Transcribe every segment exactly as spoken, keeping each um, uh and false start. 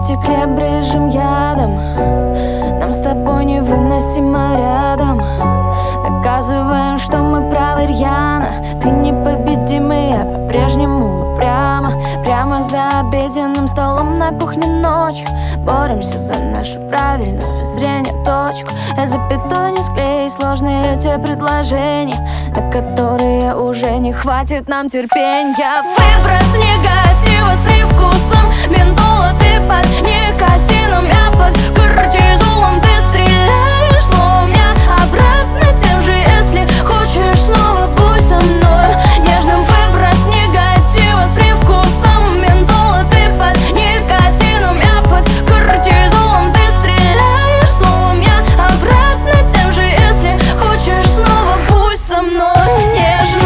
стекле брызжем ядом. Нам с тобой невыносимо рядом. Доказываем, что мы правы рьяно. Ты непобедимый, я по-прежнему упрямо. Прямо за обеденным столом на кухне ночью боремся за нашу правильную зрение точку. А запятой не склей сложные эти предложения, на которые уже не хватит нам терпения. Выброс негатива с привкусом ментола. Ты под никотином, я под кортизолом. Ты стреляешь словом, я обратно тем же. Если хочешь снова, будь со мной нежным. Выброс негатива с привкусом ментола. Ты под никотином, я под кортизолом. Ты стреляешь словом, я обратно тем же. Если хочешь снова, будь со мной нежным.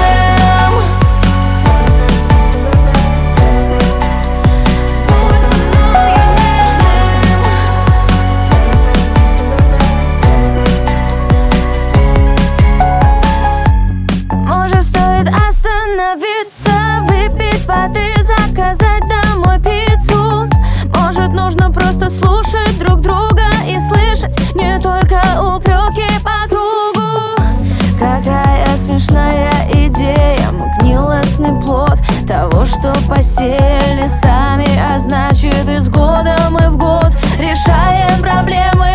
Выпить воды, заказать домой пиццу. Может, нужно просто слушать друг друга и слышать не только упреки по кругу. Какая смешная идея, мы гнилостный плод того, что посеяли сами. А значит, из года мы в год решаем проблемы